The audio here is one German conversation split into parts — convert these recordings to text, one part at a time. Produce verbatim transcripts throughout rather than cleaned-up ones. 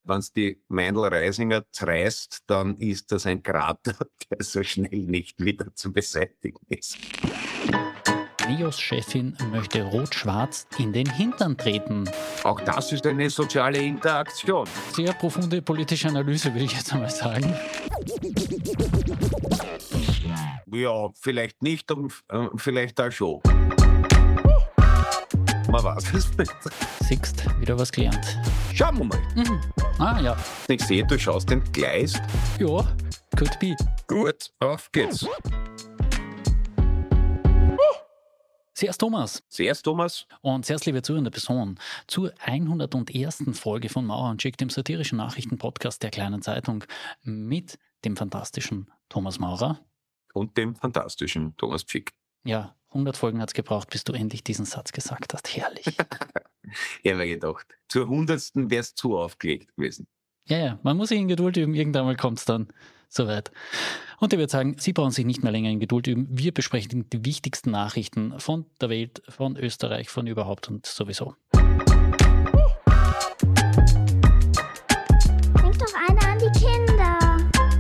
wenn es die Meindl-Reisinger zerreißt, dann ist das ein Krater, der so schnell nicht wieder zu beseitigen ist. NEOS-Chefin möchte Rot-Schwarz in den Hintern treten. Auch das ist eine soziale Interaktion. Sehr profunde politische Analyse, würde ich jetzt einmal sagen. Ja, vielleicht nicht, und äh, vielleicht auch schon. Man weiß es nicht. Sixt, wieder was gelernt. Schauen wir mal. Mhm. Ah ja. Ich sehe, du schaust entgleist. Ja, could be. Gut, auf geht's. Servus Thomas. Servus Thomas. Und sehr liebe zuhörende Person zur hundertersten Folge von Mauer und Schick, dem satirischen Nachrichtenpodcast der Kleinen Zeitung mit dem fantastischen Thomas Maurer. Und dem fantastischen Thomas Pschick. Ja, hundert Folgen hat es gebraucht, bis du endlich diesen Satz gesagt hast. Herrlich. Ich habe mir gedacht, zur hundertsten wäre es zu aufgelegt gewesen. Ja, ja, man muss sich in Geduld üben, irgendwann mal kommt es dann soweit. Und ich würde sagen, Sie brauchen sich nicht mehr länger in Geduld üben. Wir besprechen die wichtigsten Nachrichten von der Welt, von Österreich, von überhaupt und sowieso. Denk doch einer an die Kinder.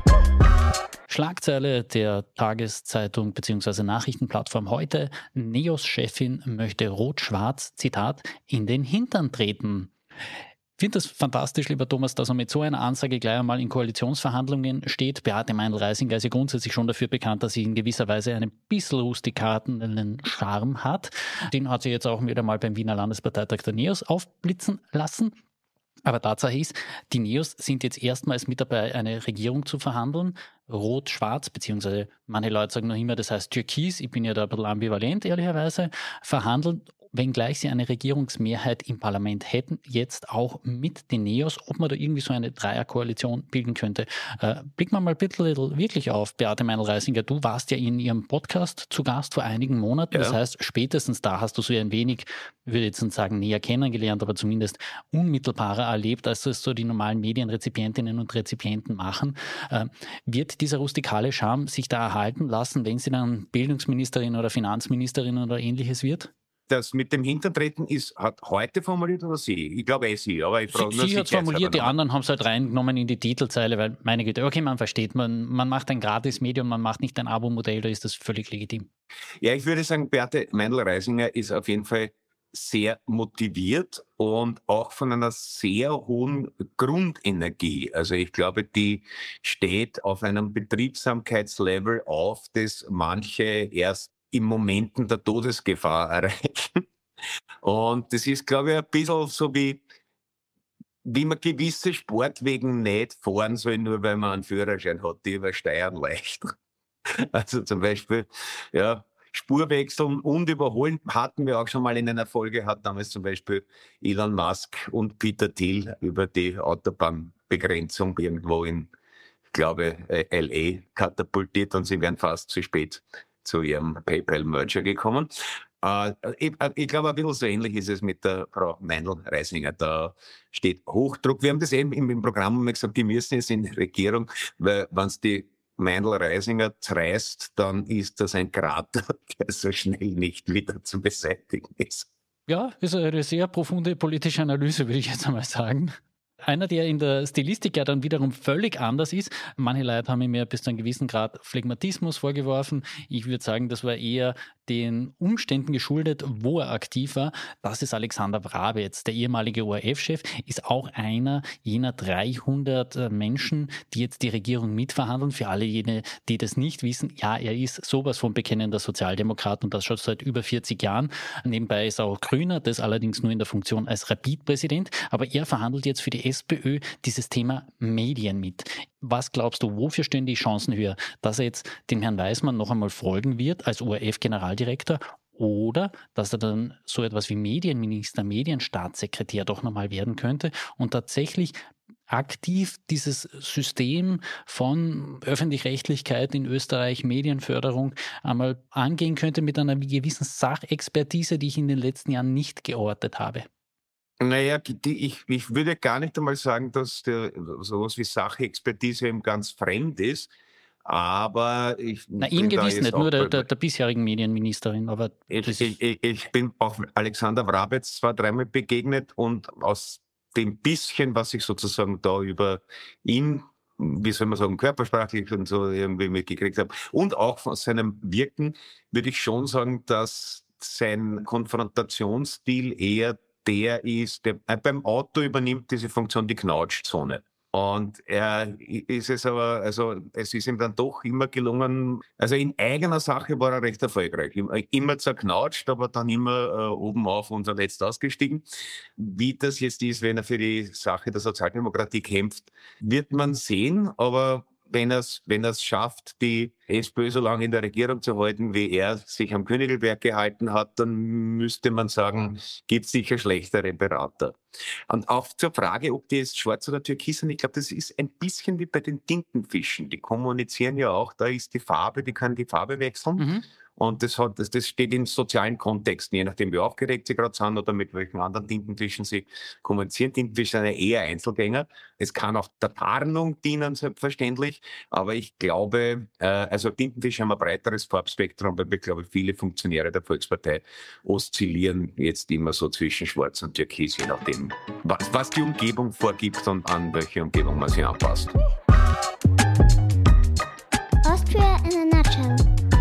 Schlagzeile der Tageszeitung bzw. Nachrichtenplattform heute. NEOS-Chefin möchte Rot-Schwarz, Zitat, in den Hintern treten. Ich finde das fantastisch, lieber Thomas, dass er mit so einer Ansage gleich einmal in Koalitionsverhandlungen steht. Beate Meindl-Reisinger ist ja grundsätzlich schon dafür bekannt, dass sie in gewisser Weise einen bisschen rustikaten Charme hat. Den hat sie jetzt auch wieder mal beim Wiener Landesparteitag der NEOS aufblitzen lassen. Aber Tatsache ist, die NEOS sind jetzt erstmals mit dabei, eine Regierung zu verhandeln. Rot-Schwarz, beziehungsweise manche Leute sagen noch immer, das heißt Türkis, ich bin ja da ein bisschen ambivalent, ehrlicherweise, verhandeln, wenngleich sie eine Regierungsmehrheit im Parlament hätten, jetzt auch mit den NEOS, ob man da irgendwie so eine Dreierkoalition bilden könnte. Äh, blicken wir mal bitte wirklich auf, Beate Meindl-Reisinger, du warst ja in ihrem Podcast zu Gast vor einigen Monaten, ja. Das heißt, spätestens da hast du so ein wenig, ich würde jetzt nicht sagen näher kennengelernt, aber zumindest unmittelbarer erlebt, als es so die normalen Medienrezipientinnen und Rezipienten machen. Äh, wird dieser rustikale Charme sich da erhalten lassen, wenn sie dann Bildungsministerin oder Finanzministerin oder ähnliches wird? Das mit dem Hintertreten ist, hat heute formuliert oder sie? Ich glaube eh sie, aber ich frage Sie, nur sie hat es formuliert, die noch. anderen haben es halt reingenommen in die Titelzeile, weil, meine Güte, okay, man versteht, man, man macht ein Gratis-Medium, man macht nicht ein Abo-Modell, da ist das völlig legitim. Ja, ich würde sagen, Beate Meindl-Reisinger ist auf jeden Fall sehr motiviert und auch von einer sehr hohen Grundenergie. Also ich glaube, die steht auf einem Betriebsamkeitslevel auf, das manche erst in Momenten der Todesgefahr erreichen. Und das ist, glaube ich, ein bisschen so wie, wie man gewisse Sportwegen nicht fahren soll, nur weil man einen Führerschein hat, die übersteuern leicht. Also zum Beispiel, ja, Spurwechseln und Überholen hatten wir auch schon mal in einer Folge, hat damals zum Beispiel Elon Musk und Peter Thiel über die Autobahnbegrenzung irgendwo in, ich glaube, L A katapultiert und sie wären fast zu spät zu ihrem PayPal-Merger gekommen. Äh, ich, ich glaube, ein bisschen so ähnlich ist es mit der Frau Meindl-Reisinger. Da steht Hochdruck. Wir haben das eben im, im Programm immer gesagt, die müssen jetzt in die Regierung, weil wenn es die Meindl-Reisinger zerreißt, dann ist das ein Krater, der so schnell nicht wieder zu beseitigen ist. Ja, ist eine sehr profunde politische Analyse, würde ich jetzt einmal sagen. Einer, der in der Stilistik ja dann wiederum völlig anders ist. Manche Leute haben ihm ja bis zu einem gewissen Grad Phlegmatismus vorgeworfen. Ich würde sagen, das war eher den Umständen geschuldet, wo er aktiv war. Das ist Alexander Wrabetz, der ehemalige O R F-Chef, ist auch einer jener dreihundert Menschen, die jetzt die Regierung mitverhandeln. Für alle jene, die das nicht wissen, ja, er ist sowas von bekennender Sozialdemokrat und das schon seit über vierzig Jahren. Nebenbei ist er auch Grüner, das allerdings nur in der Funktion als Rapid-Präsident. Aber er verhandelt jetzt für die SPÖ dieses Thema Medien mit. Was glaubst du, wofür stehen die Chancen höher, dass er jetzt dem Herrn Weismann noch einmal folgen wird als O R F-Generaldirektor oder dass er dann so etwas wie Medienminister, Medienstaatssekretär doch nochmal werden könnte und tatsächlich aktiv dieses System von Öffentlich-Rechtlichkeit in Österreich, Medienförderung einmal angehen könnte mit einer gewissen Sachexpertise, die ich in den letzten Jahren nicht geortet habe? Naja, die, ich, ich würde gar nicht einmal sagen, dass der, sowas wie Sachexpertise ihm ganz fremd ist, aber ich Na, ihm gewiss nicht, nur der, der, der bisherigen Medienministerin. Aber ich, ich, ich, ich bin auch Alexander Wrabetz zwar dreimal begegnet und aus dem bisschen, was ich sozusagen da über ihn, wie soll man sagen, körpersprachlich und so irgendwie mitgekriegt habe, und auch von seinem Wirken, würde ich schon sagen, dass sein Konfrontationsstil eher der ist, der beim Auto übernimmt diese Funktion die Knautschzone. Und er ist es aber, also es ist ihm dann doch immer gelungen, also in eigener Sache war er recht erfolgreich. Immer zerknautscht, aber dann immer äh, oben auf und zuletzt ausgestiegen. Wie das jetzt ist, wenn er für die Sache der Sozialdemokratie kämpft, wird man sehen, aber wenn er es wenn er's schafft, die SPÖ so lange in der Regierung zu halten, wie er sich am Königelberg gehalten hat, dann müsste man sagen, gibt es sicher schlechtere Berater. Und auch zur Frage, ob die jetzt schwarz oder türkis sind, ich glaube, das ist ein bisschen wie bei den Tintenfischen. Die kommunizieren ja auch, da ist die Farbe, die kann die Farbe wechseln. Mhm. Und das hat, das, das steht in sozialen Kontexten, je nachdem, wie aufgeregt sie gerade sind oder mit welchen anderen Tintenfischen sie kommunizieren. Tintenfische sind ja eher Einzelgänger. Es kann auch der Tarnung dienen, selbstverständlich. Aber ich glaube, äh, also Tintenfische haben ein breiteres Farbspektrum, weil ich glaube, viele Funktionäre der Volkspartei oszillieren jetzt immer so zwischen Schwarz und Türkis, je nachdem, was, was die Umgebung vorgibt und an welche Umgebung man sich anpasst. Austria in a nutshell.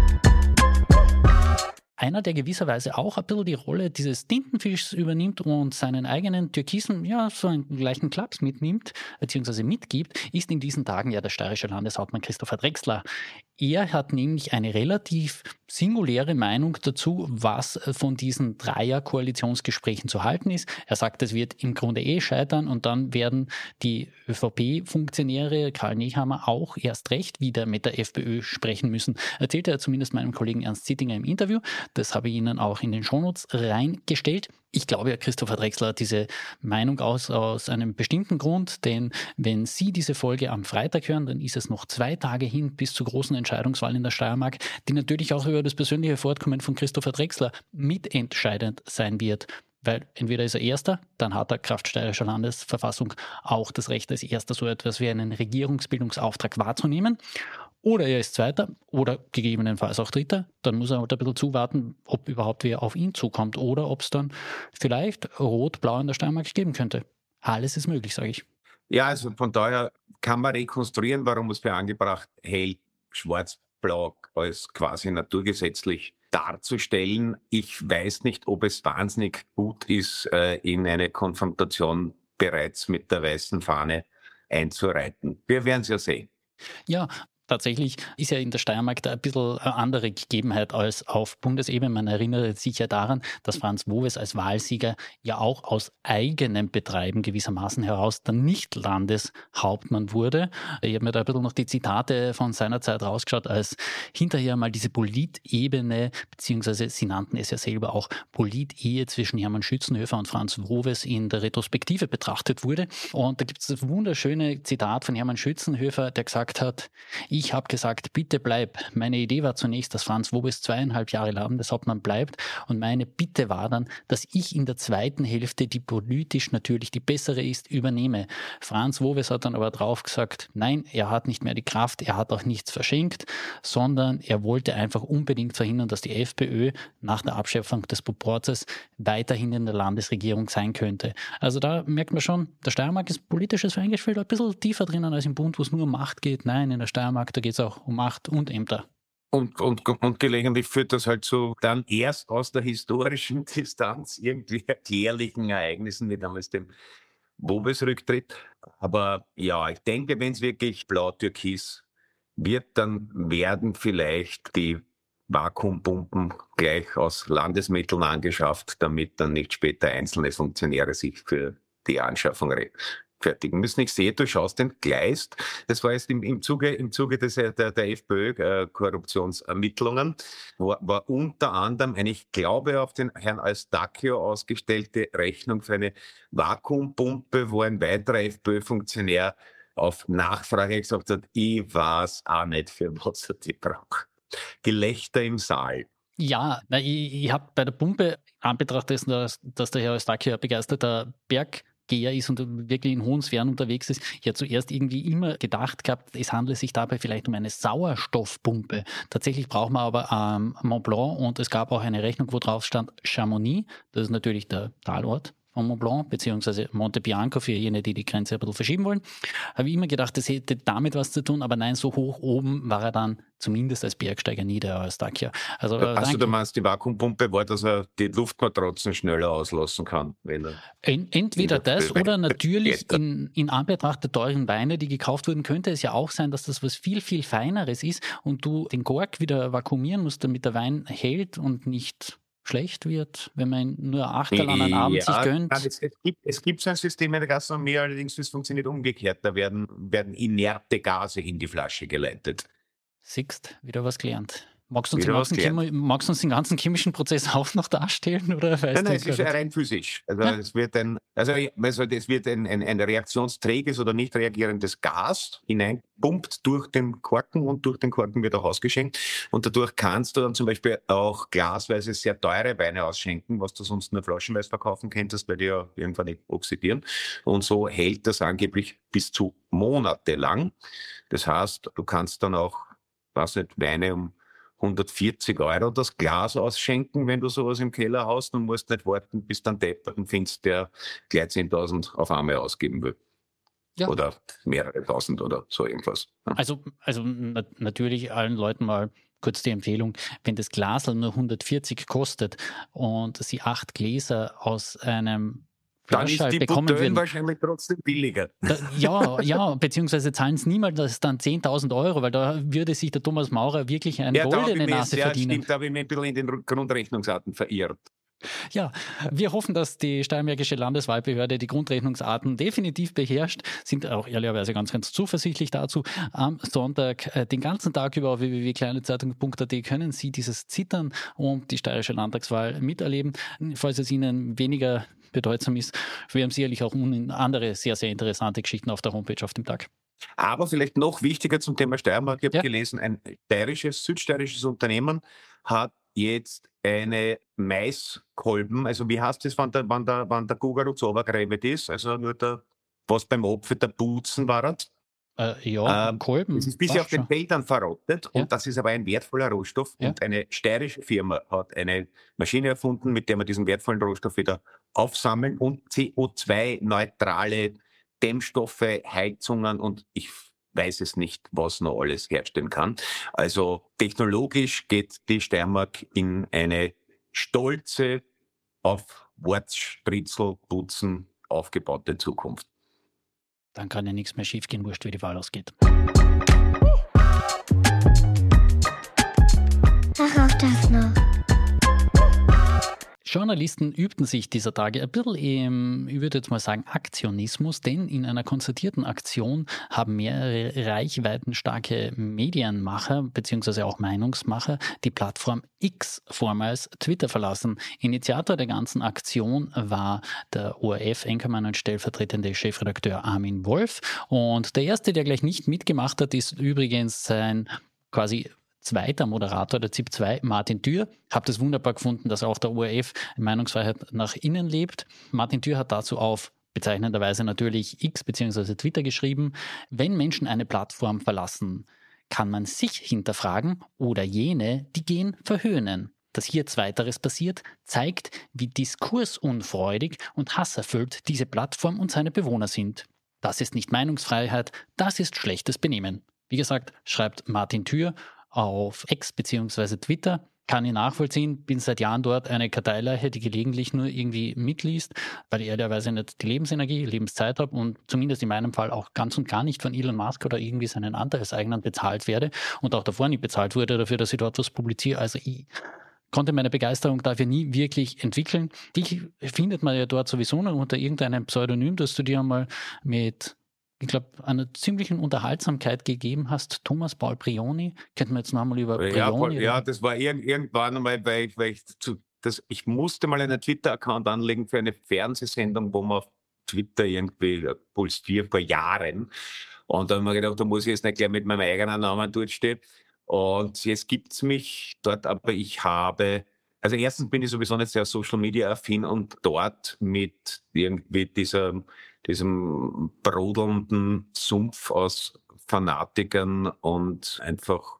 Einer, der gewisserweise auch ein bisschen die Rolle dieses Tintenfischs übernimmt und seinen eigenen Türkisen, ja, so einen gleichen Klaps mitnimmt, beziehungsweise mitgibt, ist in diesen Tagen ja der steirische Landeshauptmann Christopher Drexler. Er hat nämlich eine relativ singuläre Meinung dazu, was von diesen Dreier-Koalitionsgesprächen zu halten ist. Er sagt, es wird im Grunde eh scheitern und dann werden die ÖVP-Funktionäre, Karl Nehammer, auch erst recht wieder mit der FPÖ sprechen müssen. Erzählte er zumindest meinem Kollegen Ernst Zittinger im Interview. Das habe ich Ihnen auch in den Shownotes reingestellt. Ich glaube ja, Christopher Drexler hat diese Meinung aus, aus einem bestimmten Grund, denn wenn Sie diese Folge am Freitag hören, dann ist es noch zwei Tage hin bis zur großen Entscheidungswahl in der Steiermark, die natürlich auch über das persönliche Fortkommen von Christopher Drexler mitentscheidend sein wird. Weil entweder ist er Erster, dann hat er kraft steirischer Landesverfassung auch das Recht, als Erster so etwas wie einen Regierungsbildungsauftrag wahrzunehmen. Oder er ist Zweiter oder gegebenenfalls auch Dritter. Dann muss er halt ein bisschen zuwarten, ob überhaupt wer auf ihn zukommt oder ob es dann vielleicht Rot-Blau in der Steiermark geben könnte. Alles ist möglich, sage ich. Ja, also von daher kann man rekonstruieren, warum es für angebracht hält, Schwarz-Blau als quasi naturgesetzlich darzustellen. Ich weiß nicht, ob es wahnsinnig gut ist, in eine Konfrontation bereits mit der weißen Fahne einzureiten. Wir werden es ja sehen. Ja, tatsächlich ist ja in der Steiermark da ein bisschen eine andere Gegebenheit als auf Bundesebene. Man erinnert sich ja daran, dass Franz Wowes als Wahlsieger ja auch aus eigenem Betreiben gewissermaßen heraus dann nicht Landeshauptmann wurde. Ich habe mir da ein bisschen noch die Zitate von seiner Zeit rausgeschaut, als hinterher mal diese Politebene, beziehungsweise sie nannten es ja selber auch Politehe zwischen Hermann Schützenhöfer und Franz Wowes in der Retrospektive betrachtet wurde. Und da gibt es das wunderschöne Zitat von Hermann Schützenhöfer, der gesagt hat: Ich habe gesagt, bitte bleib. Meine Idee war zunächst, dass Franz Wowes zweieinhalb Jahre Landeshauptmann bleibt und meine Bitte war dann, dass ich in der zweiten Hälfte, die politisch natürlich die bessere ist, übernehme. Franz Wowes hat dann aber drauf gesagt, nein, er hat nicht mehr die Kraft, er hat auch nichts verschenkt, sondern er wollte einfach unbedingt verhindern, dass die FPÖ nach der Abschaffung des Proporzes weiterhin in der Landesregierung sein könnte. Also da merkt man schon, der Steiermark ist politisches Feingefühl ein bisschen tiefer drinnen als im Bund, wo es nur um Macht geht. Nein, in der Steiermark da geht es auch um Macht und Ämter. Und, und, und gelegentlich führt das halt zu dann erst aus der historischen Distanz irgendwie erklärlichen Ereignissen, wie damals dem Wowes-Rücktritt. Aber ja, ich denke, wenn es wirklich blau-türkis wird, dann werden vielleicht die Vakuumpumpen gleich aus Landesmitteln angeschafft, damit dann nicht später einzelne Funktionäre sich für die Anschaffung fertigen müssen. Ich sehe, du schaust entgleist. Das war jetzt im, im Zuge, im Zuge des, der, der FPÖ-Korruptionsermittlungen, war, war unter anderem eine, ich glaube, auf den Herrn Eustachio ausgestellte Rechnung für eine Vakuumpumpe, wo ein weiterer FPÖ-Funktionär auf Nachfrage gesagt hat, ich weiß auch nicht, für was er die braucht. Gelächter im Saal. Ja, ich, ich habe bei der Pumpe anbetracht dessen, dass, dass der Herr Eustachio ein begeisterter Berg Geher ist und wirklich in hohen Sphären unterwegs ist. Ich habe zuerst irgendwie immer gedacht gehabt, es handelt sich dabei vielleicht um eine Sauerstoffpumpe. Tatsächlich braucht man aber ähm, Mont Blanc und es gab auch eine Rechnung, wo drauf stand Chamonix. Das ist natürlich der Talort von Mont Blanc, beziehungsweise Monte Bianco für jene, die die Grenze ein bisschen verschieben wollen. Habe ich immer gedacht, das hätte damit was zu tun, aber nein, so hoch oben war er dann zumindest als Bergsteiger nie der Eustaquia. Also, äh, Also du meinst, die Vakuumpumpe war, dass er die Luftmatratzen schneller auslassen kann? Wenn er Ent, entweder das oder natürlich in, in Anbetracht der teuren Weine, die gekauft wurden, könnte es ja auch sein, dass das was viel, viel Feineres ist und du den Kork wieder vakuumieren musst, damit der Wein hält und nicht schlecht wird, wenn man ihn nur Achtel an einem Abend ja, sich gönnt. Nein, es, es, gibt, es gibt so ein System in der Gastronomie, allerdings das funktioniert umgekehrt. Da werden, werden inerte Gase in die Flasche geleitet. Siehst, wieder was gelernt. Magst du uns, den Wieder was ganzen, gelernt. Chemo, magst du uns den ganzen chemischen Prozess auch noch darstellen? Oder weißt Nein, du nein, es das ist gerade? rein physisch. Also Ja. es wird ein, also, also es wird ein, ein, ein reaktionsträges oder nicht reagierendes Gas hineinpumpt durch den Korken und durch den Korken wird auch ausgeschenkt. Und dadurch kannst du dann zum Beispiel auch glasweise sehr teure Weine ausschenken, was du sonst nur flaschenweise verkaufen könntest, weil die ja irgendwann nicht oxidieren. Und so hält das angeblich bis zu Monate lang. Das heißt, du kannst dann auch, weiß nicht, Weine um hundertvierzig Euro das Glas ausschenken, wenn du sowas im Keller hast und musst nicht warten, bis dann depperten findest, der gleich zehntausend auf einmal ausgeben will. Ja. Oder mehrere tausend oder so irgendwas. Ja. Also, also na, natürlich allen Leuten mal kurz die Empfehlung, wenn das Glas nur hundertvierzig kostet und sie acht Gläser aus einem Dann ist Flaschall die bekommen Bouteille würden. wahrscheinlich trotzdem billiger. Da, ja, ja, beziehungsweise zahlen es niemals dann zehntausend Euro, weil da würde sich der Thomas Maurer wirklich eine Ja, da habe ich goldene mich, Nase ja, verdienen. stimmt, da habe ich mich ein bisschen in den Grundrechnungsarten verirrt. Ja, wir hoffen, dass die Steiermärkische Landeswahlbehörde die Grundrechnungsarten definitiv beherrscht, sind auch ehrlicherweise ganz, ganz zuversichtlich dazu. Am Sonntag äh, den ganzen Tag über auf w w w punkt kleinezeitung punkt a t können Sie dieses Zittern um die steirische Landtagswahl miterleben. Falls es Ihnen weniger bedeutsam ist, wir haben sicherlich auch andere sehr, sehr interessante Geschichten auf der Homepage auf dem Tag. Aber vielleicht noch wichtiger zum Thema Steiermark, ich habe Ja. gelesen, ein steirisches, südsteirisches Unternehmen hat jetzt eine Maiskolben, also wie heißt das, wenn der, wenn der, wenn der Gugarutz runtergeräbt ist, also nur der, was beim Apfel der Butzen war. Äh, ja, Ähm, Kolben. Es ist bisher auf passt den schon. Feldern verrottet Ja. und das ist aber ein wertvoller Rohstoff Ja. und eine steirische Firma hat eine Maschine erfunden, mit der man diesen wertvollen Rohstoff wieder aufsammeln und C O zwei neutrale Dämmstoffe, Heizungen und ich weiß es nicht, was noch alles herstellen kann. Also technologisch geht die Steiermark in eine stolze, auf Wortspritzel putzen aufgebaute Zukunft. Dann kann ja nichts mehr schief gehen, wurscht, wie die Wahl ausgeht. Ach, auch das noch. Journalisten übten sich dieser Tage ein bisschen im, ich würde jetzt mal sagen, Aktionismus, denn in einer konzertierten Aktion haben mehrere reichweitenstarke Medienmacher bzw. auch Meinungsmacher die Plattform X, vormals Twitter, verlassen. Initiator der ganzen Aktion war der O R F-Anchormann und stellvertretende Chefredakteur Armin Wolf. Und der erste, der gleich nicht mitgemacht hat, ist übrigens sein quasi zweiter Moderator der Z I P zwei, Martin Thür. Habe das wunderbar gefunden, dass auch der O R F Meinungsfreiheit nach innen lebt. Martin Thür hat dazu auf bezeichnenderweise natürlich X bzw. Twitter geschrieben: Wenn Menschen eine Plattform verlassen, kann man sich hinterfragen oder jene, die gehen, verhöhnen. Dass hier Zweiteres passiert, zeigt, wie diskursunfreudig und hasserfüllt diese Plattform und seine Bewohner sind. Das ist nicht Meinungsfreiheit, das ist schlechtes Benehmen. Wie gesagt, schreibt Martin Thür auf X bzw. Twitter. Kann ich nachvollziehen, bin seit Jahren dort eine Karteileiche, die gelegentlich nur irgendwie mitliest, weil ich ehrlicherweise nicht die Lebensenergie, Lebenszeit habe und zumindest in meinem Fall auch ganz und gar nicht von Elon Musk oder irgendwie seinen anderes eigenen bezahlt werde und auch davor nicht bezahlt wurde dafür, dass ich dort was publiziere. Also ich konnte meine Begeisterung dafür nie wirklich entwickeln. Dich findet man ja dort sowieso noch unter irgendeinem Pseudonym, das du dir einmal mit, ich glaube, einer ziemlichen Unterhaltsamkeit gegeben hast. Thomas Paul Brioni. Könnten wir jetzt noch einmal über Ja, Brioni Paul, ja, reden? das war irg irgendwann einmal, weil ich, weil ich zu, das, ich musste mal einen Twitter-Account anlegen für eine Fernsehsendung, wo man auf Twitter irgendwie Puls vier vor Jahren. Und da habe ich mir gedacht, da muss ich jetzt nicht gleich mit meinem eigenen Namen dort stehen. Und jetzt gibt's mich dort, aber ich habe, also erstens bin ich sowieso nicht sehr Social Media affin und dort mit irgendwie dieser, diesem brodelnden Sumpf aus Fanatikern und einfach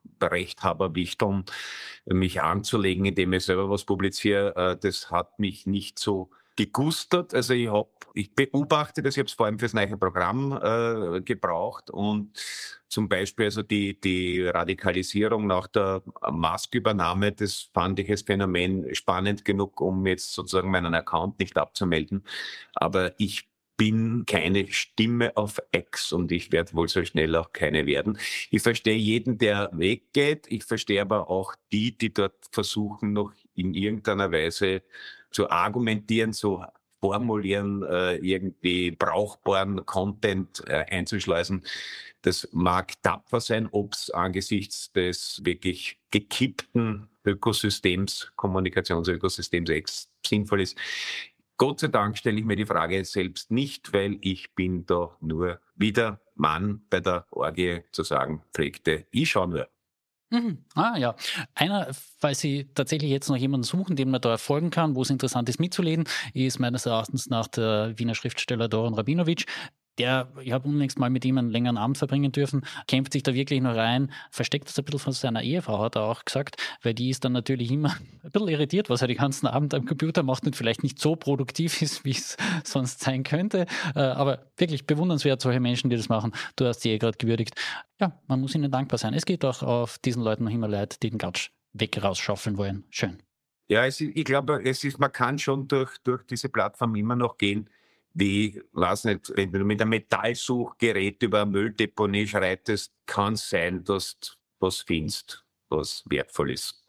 Rechthaberwichteln mich anzulegen, indem ich selber was publiziere, äh, das hat mich nicht so gegustert. Also ich habe, ich beobachte das, ich habe es vor allem fürs neue Programm äh, gebraucht und zum Beispiel also die, die Radikalisierung nach der Musk-Übernahme, das fand ich als Phänomen spannend genug, um jetzt sozusagen meinen Account nicht abzumelden. Aber ich bin keine Stimme auf X und ich werde wohl so schnell auch keine werden. Ich verstehe jeden, der weggeht. Ich verstehe aber auch die, die dort versuchen, noch in irgendeiner Weise zu argumentieren, zu formulieren, äh, irgendwie brauchbaren Content äh, einzuschleusen. Das mag tapfer sein, ob es angesichts des wirklich gekippten Ökosystems, Kommunikationsökosystems X sinnvoll ist. Gott sei Dank stelle ich mir die Frage selbst nicht, weil ich bin da nur wieder Mann bei der Orgie zu sagen pflegte. Ich schaue nur. Mhm. Ah ja, einer, weil Sie tatsächlich jetzt noch jemanden suchen, dem man da folgen kann, wo es interessant ist mitzulesen, ist meines Erachtens nach der Wiener Schriftsteller Doron Rabinowitsch. Der, ich habe unlängst mal mit ihm einen längeren Abend verbringen dürfen, kämpft sich da wirklich noch rein, versteckt das ein bisschen von seiner Ehefrau, hat er auch gesagt, weil die ist dann natürlich immer ein bisschen irritiert, was er den ganzen Abend am Computer macht und vielleicht nicht so produktiv ist, wie es sonst sein könnte. Aber wirklich bewundernswert, solche Menschen, die das machen. Du hast sie eh gerade gewürdigt. Ja, man muss ihnen dankbar sein. Es geht auch auf diesen Leuten noch immer leid, die den Gatsch weg rausschaufeln wollen. Schön. Ja, es ist, ich glaube, es ist, man kann schon durch, durch diese Plattform immer noch gehen, wie, weiß nicht, wenn du mit einem Metallsuchgerät über eine Mülldeponie schreitest, kann es sein, dass du was findest, was wertvoll ist.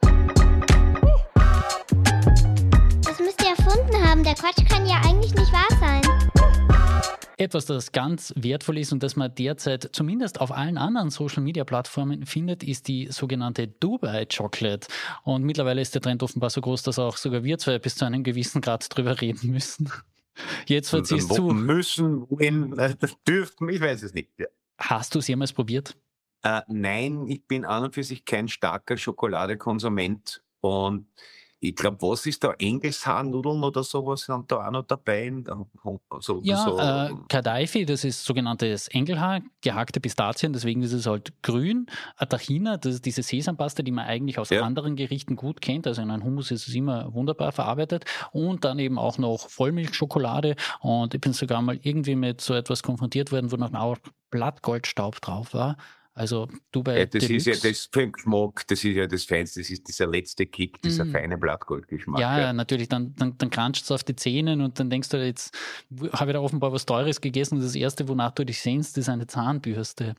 Das müsst ihr erfunden haben. Der Quatsch kann ja eigentlich nicht wahr sein. Etwas, das ganz wertvoll ist und das man derzeit zumindest auf allen anderen Social-Media-Plattformen findet, ist die sogenannte Dubai Chocolate. Und mittlerweile ist der Trend offenbar so groß, dass auch sogar wir zwei bis zu einem gewissen Grad drüber reden müssen. Jetzt wird sie es zu. Müssen, wohin, äh, dürfen, ich weiß es nicht. Ja. Hast du es jemals probiert? Äh, nein, ich bin an und für sich kein starker Schokoladekonsument und ich glaube, was ist da? Engelshaarnudeln oder sowas sind da auch noch dabei? So, ja, so. äh, Kadaifi, das ist sogenanntes Engelhaar, gehackte Pistazien, deswegen ist es halt grün. Tahina, das ist diese Sesampaste, die man eigentlich aus ja. anderen Gerichten gut kennt, also in einem Hummus ist es immer wunderbar verarbeitet. Und dann eben auch noch Vollmilchschokolade und ich bin sogar mal irgendwie mit so etwas konfrontiert worden, wo noch auch Blattgoldstaub drauf war. Also Dubai ja, das Deluxe. ist ja das für den Geschmack, das ist ja das Feinste, das ist dieser letzte Kick, dieser mm. feine Blattgoldgeschmack. Ja, ja, natürlich, dann, dann, dann kranscht es auf die Zähne und dann denkst du, jetzt habe ich da offenbar was Teures gegessen und das Erste, wonach du dich sehnst, ist eine Zahnbürste.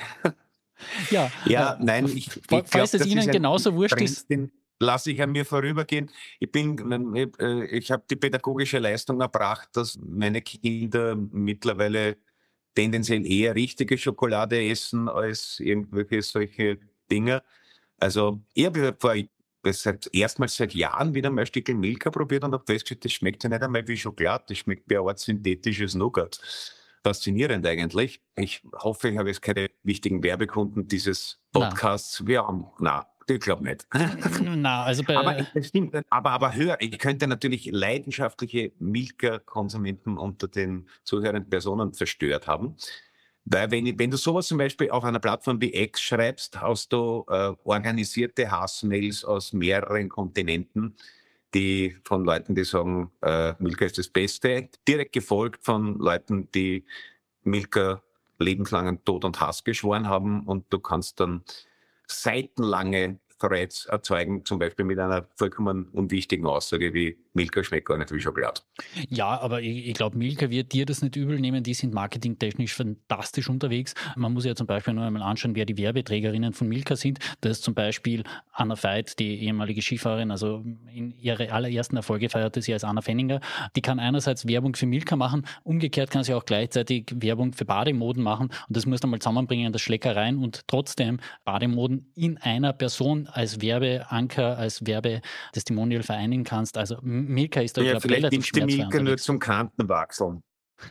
ja, ja äh, nein, ich, ich Falls glaub, es Ihnen genauso wurscht ist. Lasse ich an mir vorübergehen. Ich bin, ich habe die pädagogische Leistung erbracht, dass meine Kinder mittlerweile tendenziell eher richtige Schokolade essen als irgendwelche solche Dinge. Also ich habe vor seit, erstmals seit Jahren wieder mal ein Stückchen Milka probiert und habe festgestellt, das schmeckt ja nicht einmal wie Schokolade, das schmeckt wie eine Art synthetisches Nougat. Faszinierend eigentlich. Ich hoffe, ich habe jetzt keine wichtigen Werbekunden dieses Podcasts. Na. Wir haben, na, ich glaube nicht. Na, also bei aber, das stimmt, aber, aber höher, ich könnte natürlich leidenschaftliche Milka-Konsumenten unter den zuhörenden Personen zerstört haben. Weil wenn, wenn du sowas zum Beispiel auf einer Plattform wie X schreibst, hast du äh, organisierte Hassmails aus mehreren Kontinenten, die von Leuten, die sagen, äh, Milka ist das Beste, direkt gefolgt von Leuten, die Milka lebenslangen Tod und Hass geschworen haben und du kannst dann seitenlange Threads erzeugen, zum Beispiel mit einer vollkommen unwichtigen Aussage wie Milka schmeckt gar nicht wie Schokolade. Ja, aber ich, ich glaube, Milka wird dir das nicht übel nehmen, die sind marketingtechnisch fantastisch unterwegs. Man muss ja zum Beispiel nur einmal anschauen, wer die Werbeträgerinnen von Milka sind. Das ist zum Beispiel Anna Veit, die ehemalige Skifahrerin, also in ihre allerersten Erfolge feierte sie als Anna Fenninger. Die kann einerseits Werbung für Milka machen, umgekehrt kann sie auch gleichzeitig Werbung für Bademoden machen und das muss man mal zusammenbringen, das Schleckereien und trotzdem Bademoden in einer Person als Werbeanker, als Werbetestimonial vereinigen kannst. Also Milka ist da, ja, glaube ich, relativ schmerzfrei. Vielleicht Milka nur zum Kantenwachseln.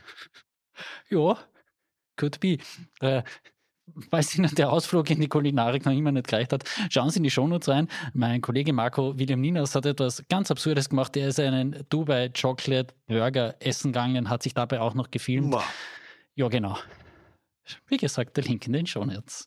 Ja, could be. Äh, falls Ihnen der Ausflug in die Kulinarik noch immer nicht gereicht hat, schauen Sie in die Shownotes rein. Mein Kollege Marco William Ninas hat etwas ganz Absurdes gemacht. Er ist einen Dubai Chocolate Burger essen gegangen, hat sich dabei auch noch gefilmt. Wow. Ja, genau. Wie gesagt, der Link in den Shownotes.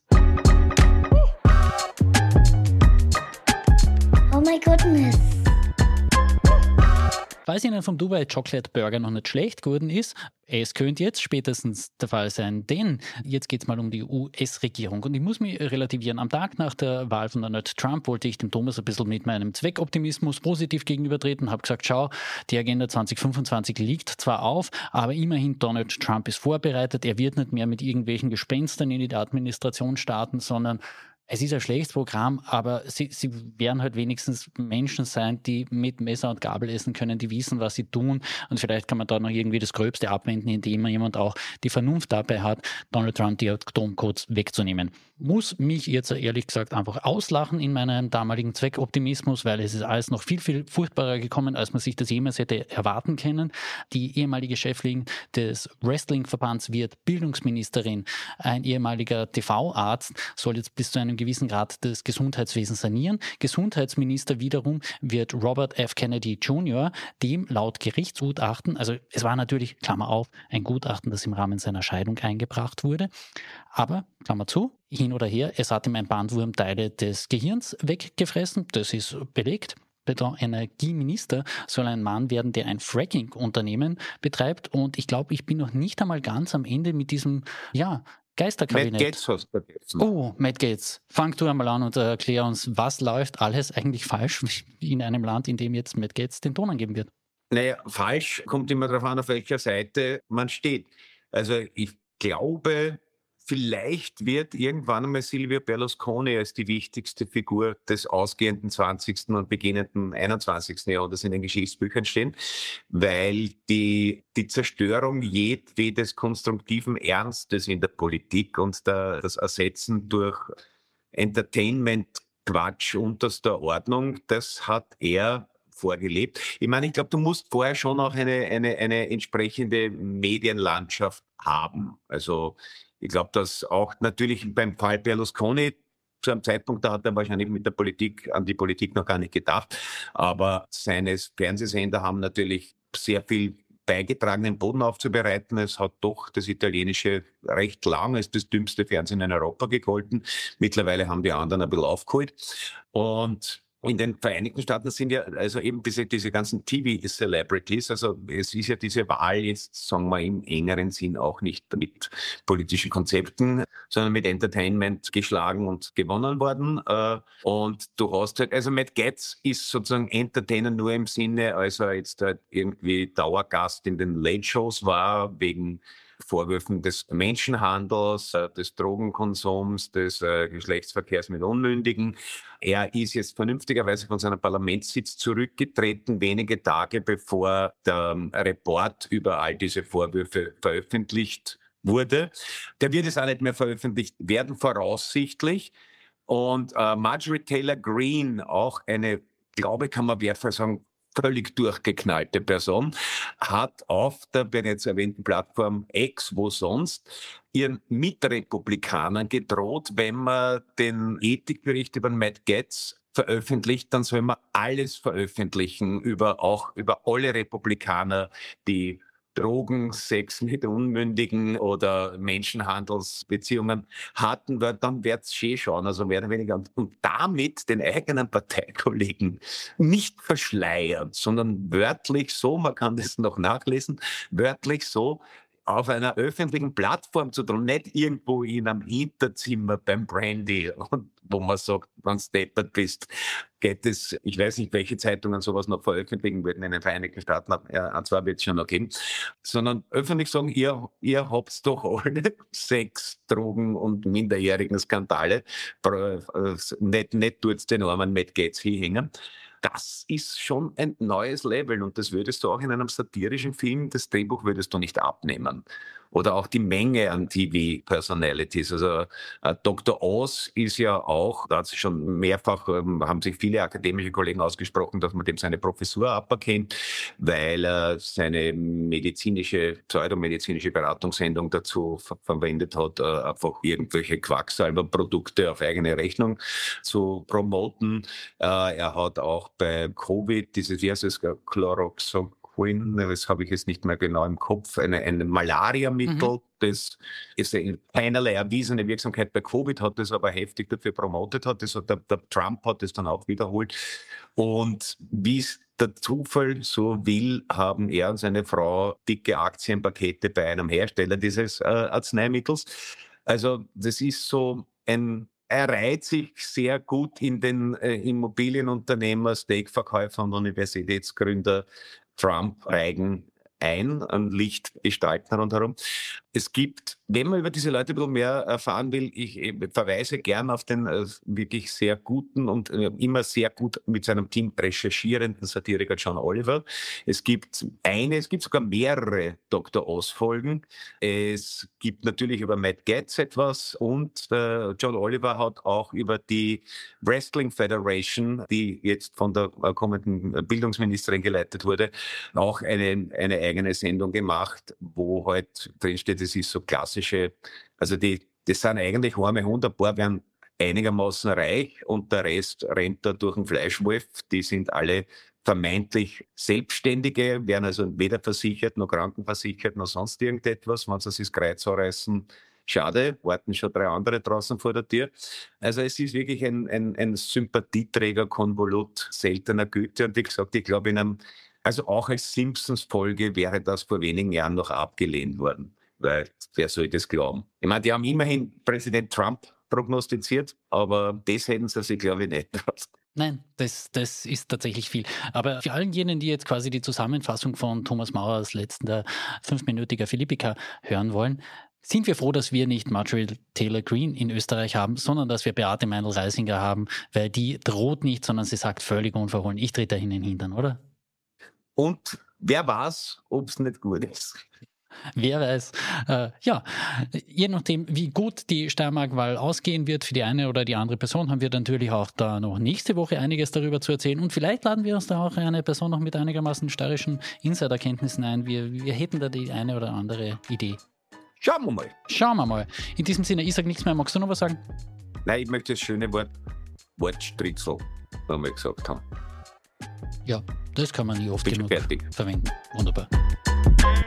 Oh my goodness. Falls Ihnen vom Dubai Chocolate Burger noch nicht schlecht geworden ist, es könnte jetzt spätestens der Fall sein, denn jetzt geht es mal um die U S-Regierung. Und ich muss mich relativieren. Am Tag nach der Wahl von Donald Trump wollte ich dem Thomas ein bisschen mit meinem Zweckoptimismus positiv gegenübertreten, habe gesagt, schau, die Agenda zwanzig fünfundzwanzig liegt zwar auf, aber immerhin Donald Trump ist vorbereitet. Er wird nicht mehr mit irgendwelchen Gespenstern in die Administration starten, sondern es ist ein schlechtes Programm, aber sie, sie werden halt wenigstens Menschen sein, die mit Messer und Gabel essen können, die wissen, was sie tun. Und vielleicht kann man da noch irgendwie das Gröbste abwenden, indem jemand auch die Vernunft dabei hat, Donald Trump die Atomcodes wegzunehmen. Muss mich jetzt ehrlich gesagt einfach auslachen in meinem damaligen Zweckoptimismus, weil es ist alles noch viel, viel furchtbarer gekommen, als man sich das jemals hätte erwarten können. Die ehemalige Chefin des Wrestling-Verbands wird Bildungsministerin. Ein ehemaliger T V-Arzt soll jetzt bis zu einem gewissen Grad das Gesundheitswesen sanieren. Gesundheitsminister wiederum wird Robert F. Kennedy Junior, dem laut Gerichtsgutachten, also es war natürlich, Klammer auf, ein Gutachten, das im Rahmen seiner Scheidung eingebracht wurde, aber, Klammer zu, hin oder her, es hat ihm ein Bandwurm Teile des Gehirns weggefressen, das ist belegt. Der Energieminister soll ein Mann werden, der ein Fracking-Unternehmen betreibt und ich glaube, ich bin noch nicht einmal ganz am Ende mit diesem, ja, Geisterkabinett. Matt Gaetz hast du vergessen. Oh, Matt Gaetz. Fang du einmal an und erklär uns, was läuft alles eigentlich falsch in einem Land, in dem jetzt Matt Gaetz den Ton angeben wird? Naja, falsch kommt immer darauf an, auf welcher Seite man steht. Also ich glaube, vielleicht wird irgendwann einmal Silvio Berlusconi als die wichtigste Figur des ausgehenden zwanzigsten und beginnenden einundzwanzigsten Jahrhunderts in den Geschichtsbüchern stehen, weil die, die Zerstörung jedwedes konstruktiven Ernstes in der Politik und der, das Ersetzen durch Entertainment-Quatsch unterster Ordnung, das hat er vorgelebt. Ich meine, ich glaube, du musst vorher schon auch eine, eine, eine entsprechende Medienlandschaft haben. Also ich glaube, dass auch natürlich beim Fall Berlusconi zu einem Zeitpunkt, da hat er wahrscheinlich mit der Politik, an die Politik noch gar nicht gedacht, aber seine Fernsehsender haben natürlich sehr viel beigetragen, den Boden aufzubereiten. Es hat doch das Italienische recht lang als das dümmste Fernsehen in Europa gegolten. Mittlerweile haben die anderen ein bisschen aufgeholt. Und in den Vereinigten Staaten sind ja also eben diese, diese ganzen T V-Celebrities, also es ist ja diese Wahl jetzt, sagen wir im engeren Sinn auch nicht mit politischen Konzepten, sondern mit Entertainment geschlagen und gewonnen worden. Und du hast halt, also Matt Gaetz ist sozusagen Entertainer nur im Sinne, als er jetzt halt irgendwie Dauergast in den Late-Shows war, wegen Vorwürfen des Menschenhandels, des Drogenkonsums, des äh, Geschlechtsverkehrs mit Unmündigen. Er ist jetzt vernünftigerweise von seinem Parlamentssitz zurückgetreten, wenige Tage bevor der Report über all diese Vorwürfe veröffentlicht wurde. Der wird jetzt auch nicht mehr veröffentlicht werden, voraussichtlich. Und äh, Marjorie Taylor Greene, auch eine, glaube ich, kann man wertvoll sagen, völlig durchgeknallte Person, hat auf der bereits erwähnten Plattform X, wo sonst, ihren Mitrepublikanern gedroht, wenn man den Ethikbericht über Matt Gaetz veröffentlicht, dann soll man alles veröffentlichen über auch über alle Republikaner, die Drogen, Sex mit Unmündigen oder Menschenhandelsbeziehungen hatten, weil dann wird's schön schauen, also mehr oder weniger. Und, und damit den eigenen Parteikollegen nicht verschleiern, sondern wörtlich so, man kann das noch nachlesen, wörtlich so auf einer öffentlichen Plattform zu tun, nicht irgendwo in einem Hinterzimmer beim Brandy, und wo man sagt, wenn du deppert bist, geht es, ich weiß nicht, welche Zeitungen sowas noch veröffentlichen würden in den Vereinigten Staaten, ja, zwar wird es schon noch geben, sondern öffentlich sagen, ihr, ihr habt doch alle Sex, Drogen und minderjährigen Skandale, nicht, nicht tut's den armen Matt Gaetz hinhängen. Das ist schon ein neues Level und das würdest du auch in einem satirischen Film, das Drehbuch würdest du nicht abnehmen. Oder auch die Menge an T V-Personalities. Also äh, Doktor Oz ist ja auch, da hat sich schon mehrfach, ähm, haben sich viele akademische Kollegen ausgesprochen, dass man dem seine Professur aberkennt, weil er seine medizinische, pseudomedizinische Beratungssendung dazu ver- verwendet hat, äh, einfach irgendwelche Quacksalberprodukte auf eigene Rechnung zu promoten. Äh, er hat auch bei Covid, dieses, wie heißt es, Chloroxo, holen, das habe ich jetzt nicht mehr genau im Kopf, eine, ein Malaria-Mittel, mhm. das ist keinerlei erwiesene Wirksamkeit bei Covid, hat das aber heftig dafür promotet hat. Das hat der, der Trump hat das dann auch wiederholt. Und wie es der Zufall so will, haben er und seine Frau dicke Aktienpakete bei einem Hersteller dieses äh, Arzneimittels. Also das ist so ein, er reiht sich sehr gut in den äh, Immobilienunternehmer, Steakverkäufer und Universitätsgründer Trump-Reigen ein, an Lichtgestalten rundherum. Es gibt, wenn man über diese Leute ein bisschen mehr erfahren will, ich verweise gern auf den äh, wirklich sehr guten und äh, immer sehr gut mit seinem Team recherchierenden Satiriker John Oliver. Es gibt eine, es gibt sogar mehrere Doktor Oz-Folgen. Es gibt natürlich über Matt Gaetz etwas und äh, John Oliver hat auch über die Wrestling Federation, die jetzt von der äh, kommenden Bildungsministerin geleitet wurde, auch eine, eine eigene Sendung gemacht, wo halt drin steht, das ist so klassische, also die, das sind eigentlich arme Hunde, ein paar werden einigermaßen reich und der Rest rennt da durch den Fleischwolf. Die sind alle vermeintlich Selbstständige, werden also weder versichert, noch krankenversichert, noch sonst irgendetwas. Wenn sie sich das Kreuz anreißen, schade, warten schon drei andere draußen vor der Tür. Also es ist wirklich ein, ein, ein Sympathieträger-Konvolut seltener Güte und wie gesagt, ich glaube in einem, also auch als Simpsons-Folge wäre das vor wenigen Jahren noch abgelehnt worden. Weil, wer soll das glauben? Ich meine, die haben immerhin Präsident Trump prognostiziert, aber das hätten sie sich, glaube ich, nicht traut. Nein, das, das ist tatsächlich viel. Aber für allen jenen, die jetzt quasi die Zusammenfassung von Thomas Mauers letzter fünfminütiger Philippika hören wollen, sind wir froh, dass wir nicht Marjorie Taylor Greene in Österreich haben, sondern dass wir Beate Meindl-Reisinger haben, weil die droht nicht, sondern sie sagt völlig unverhohlen, ich trete dahin in den Hintern, oder? Und wer weiß, ob es nicht gut ist. Wer weiß. Äh, ja, je nachdem, wie gut die Steiermark-Wahl ausgehen wird für die eine oder die andere Person, haben wir natürlich auch da noch nächste Woche einiges darüber zu erzählen. Und vielleicht laden wir uns da auch eine Person noch mit einigermaßen steirischen Insiderkenntnissen ein. Wir, wir hätten da die eine oder andere Idee. Schauen wir mal. Schauen wir mal. In diesem Sinne, ich sage nichts mehr. Magst du noch was sagen? Nein, ich möchte das schöne Wort Wortstritzel nochmal gesagt haben. Ja, das kann man nie oft Bin genug fertig. verwenden. Wunderbar.